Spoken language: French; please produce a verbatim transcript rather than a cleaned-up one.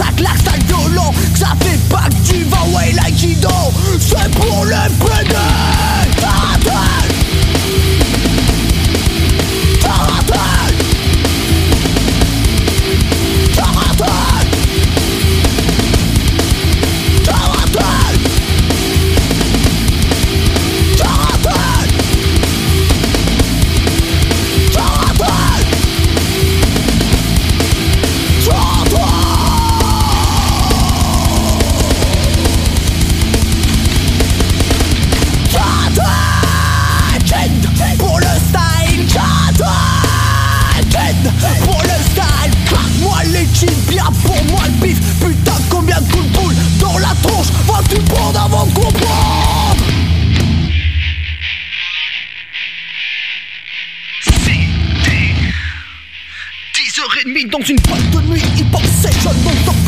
ça claque, ça violent, que ça fait pas que tu vas, ouais, l'aïkido, c'est pour le P D. Tarantelle, Tarantelle, Tarantelle, Tarantelle, Tarantelle, Tarantelle, pour le style, pour le style, claque-moi les jeans, bien pour moi le bif. Putain, combien de coups de boule dans la tronche vas-tu prendre avant de comprendre? C'était dix heures trente dans une boîte de nuit, hip-hop session, non-stop